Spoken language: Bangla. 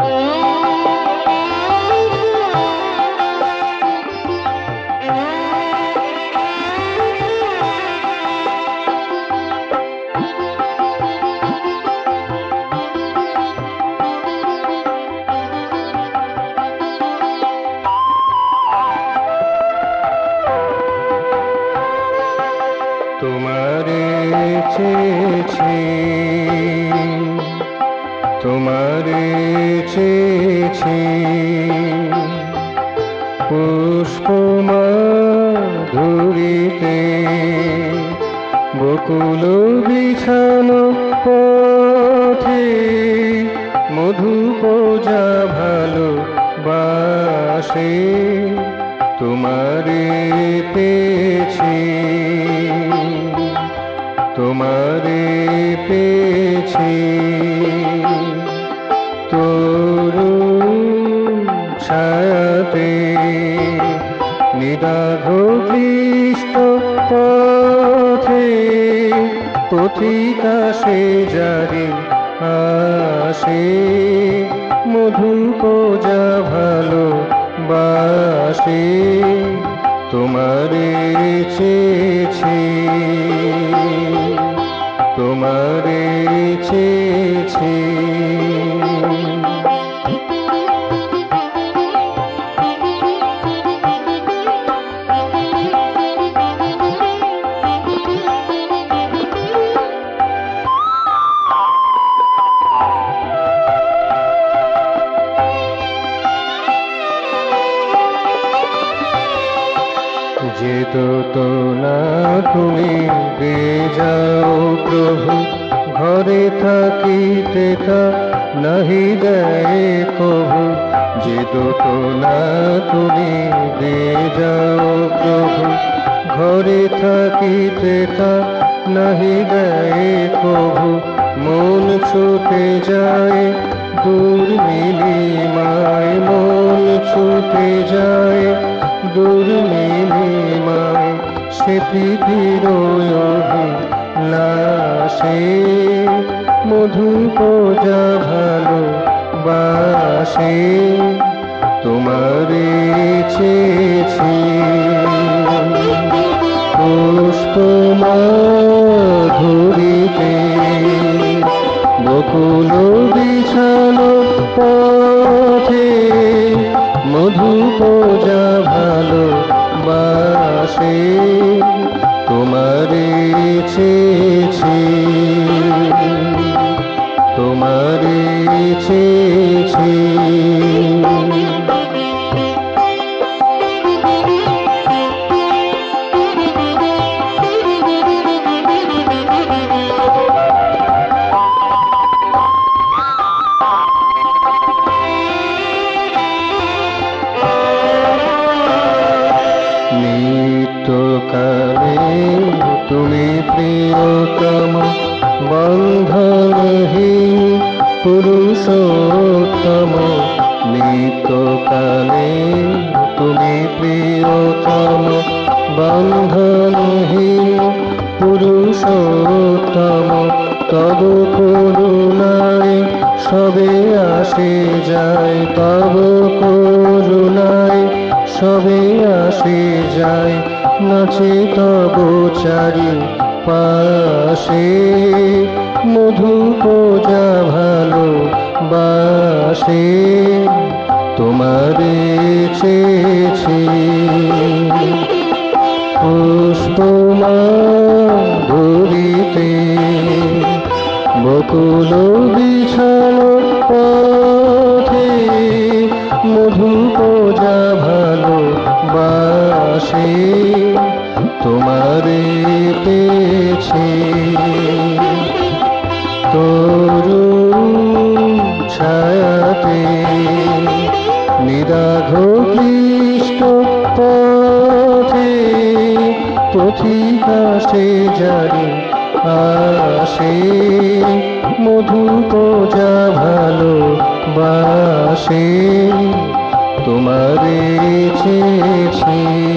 তোমারে চেয়েছি, তোমারে চেয়েছি, পুষ্পমাধুরীতে বকুল বিছানো পথে মধুপোজা ভালোবাসে তোমারে পেয়েছি, তোমারে পেয়েছি। তরুণ ছায়াতে নিদাঘ ক্লিষ্ট পথে পথিকা সে জারি আসে মধুপোজা ভালোবাসে তোমারে চেয়েছি, তোমারে চেয়েছি। যেতো তো না তুমি দিয়ে যাও প্রভু, ঘরে থাকিতে তা নাহি দেয় কভু। যেতো তো না তুমি দিয়ে যাও প্রভু, ঘরে থাকিতে তা নাহি দেয় কভু। মন ছুটে যায় দূর নীলিমায়, মন ছুটে যায় দূর নীলিমায়, সে পৃথিবীর অভিলাষে মধুপোজা ভালোবাসে তোমারে চেয়েছি। পুষ্পমাধুরীতে বকুল বিছানো পথে মধুপোজা ভালোবাসে তোমারে চেয়েছি, তোমারে চেয়েছি। নিত্যকালে তুমি প্রিয়তম বন্ধনহীন পুরুষোত্তম, নিত্যকালে তুমি প্রিয়তম বন্ধনহীন পুরুষোত্তম। তব করুণায় সবে আসে যায়, তব করুণায় সবে আসে যায়, নাচে তব চারি পাশে মধুপোজা ভালোবাসে তোমারে চেয়েছি। পুষ্পমাধুরীতে বকুল বিছানো পথে মধুপোজা ভালোবাসে তোমারে পেয়েছি। তরুণ ছায়াতে নিদাঘ ক্লিষ্ট পথে পথিকা সে জারি আসে মধুপোজা ভালোবাসে তোমারে চেয়েছি।